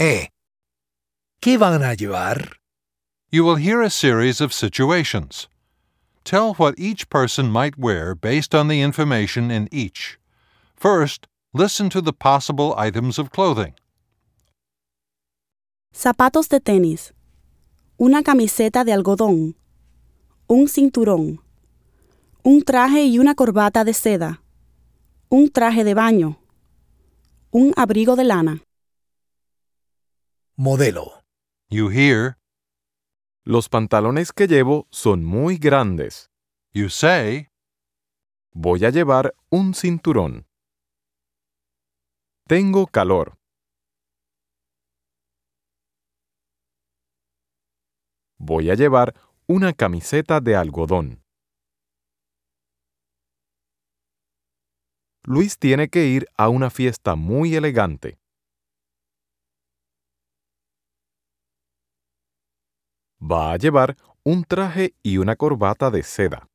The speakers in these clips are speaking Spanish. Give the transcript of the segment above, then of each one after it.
¿Qué van a llevar? You will hear a series of situations. Tell what each person might wear based on the information in each. First, listen to the possible items of clothing. Zapatos de tenis. Una camiseta de algodón. Un cinturón. Un traje y una corbata de seda. Un traje de baño. Un abrigo de lana. Modelo. You hear, Los pantalones que llevo son muy grandes. you say, Voy a llevar un cinturón. Tengo calor. Voy a llevar una camiseta de algodón. Luis tiene que ir a una fiesta muy elegante. Va a llevar un traje y una corbata de seda.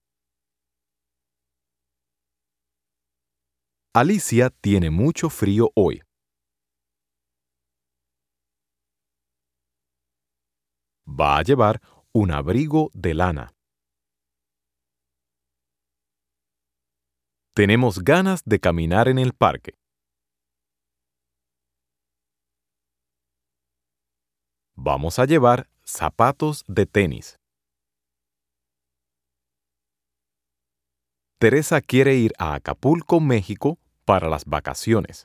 Alicia tiene mucho frío hoy. Va a llevar un abrigo de lana. Tenemos ganas de caminar en el parque. Vamos a llevar zapatos de tenis. Teresa quiere ir a Acapulco, México, para las vacaciones.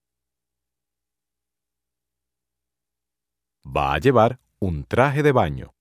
Va a llevar un traje de baño.